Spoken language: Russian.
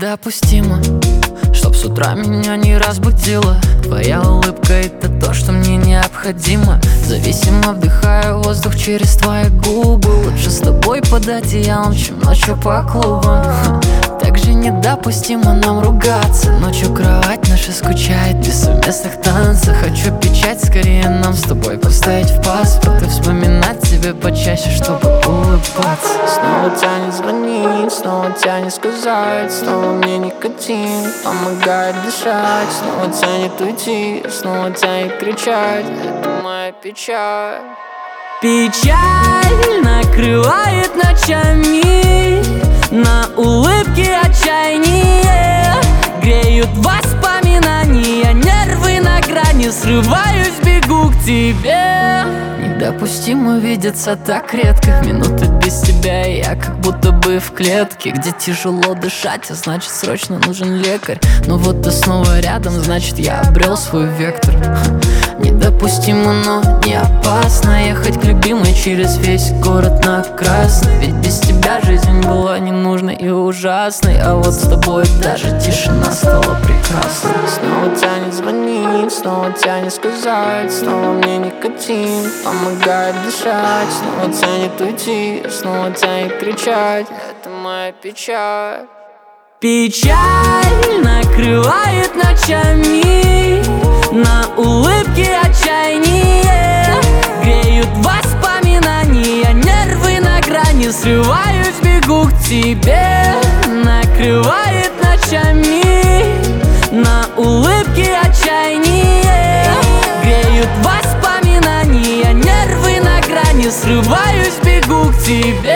Недопустимо, чтоб с утра меня не разбудила твоя улыбка, это то, что мне необходимо. Зависимо вдыхаю воздух через твои губы. Лучше с тобой под одеялом, чем ночью по клубам. Также недопустимо нам ругаться. Ночью кровать наша скучает без совместных танцев. Хочу печать, скорее нам с тобой поставить в паспорт и вспоминать тебя почаще, чтобы улыбаться. Снова тянет звонить, снова тянет сказать, снова мне никотин помогает дышать. Снова тянет уйти, снова тянет кричать, это моя печаль. Печаль накрывает ночами, на улыбке отчаяние греют воспоминания, нервы на грани, срываюсь, бегу к тебе. Недопустимо видеться так редко, минуты без тебя и я как будто бы в клетке, где тяжело дышать, а значит срочно нужен лекарь. Но вот ты снова рядом, значит я обрел свой вектор. Недопустимо, но не опасно ехать к любимой через весь город на красный. Ведь без тебя жизнь была ненужной и ужасной, а вот с тобой даже тишина стала прекрасной. Снова тянет звонить, снова тянет сказать, снова мне никотин помогает дышать. Снова тянет уйти, снова тянет кричать, это моя печаль. Печаль накрывает ночами, на улыбке отчаяние греют воспоминания, нервы на грани, срываюсь, бегу к тебе. Накрывает ночами, на улыбке отчаяние греют воспоминания, нервы на грани, срываюсь, бегу к тебе.